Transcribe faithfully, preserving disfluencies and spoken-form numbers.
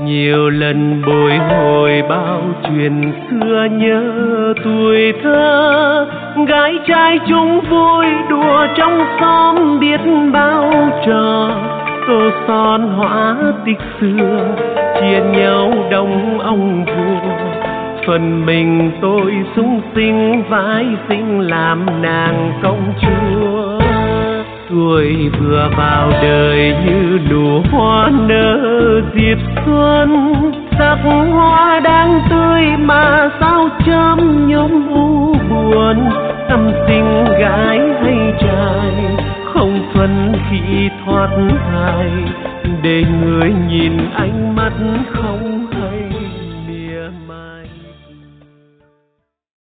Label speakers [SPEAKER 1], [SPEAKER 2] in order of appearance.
[SPEAKER 1] Nhiều lần bồi hồi bao chuyện xưa nhớ tuổi thơ, gái trai chung vui đùa trong xóm biết bao trò, tô son hóa tích xưa chia nhau đông ông vua. Phần mình tôi sung sinh vái sinh làm nàng công chúa. Tuổi vừa vào đời như nụ hoa nở dịp xuân, sắc hoa đang tươi mà sao chớm nhóm u buồn. Tâm sinh gái hay trai không phân khi thoát thai, để người nhìn ánh mắt không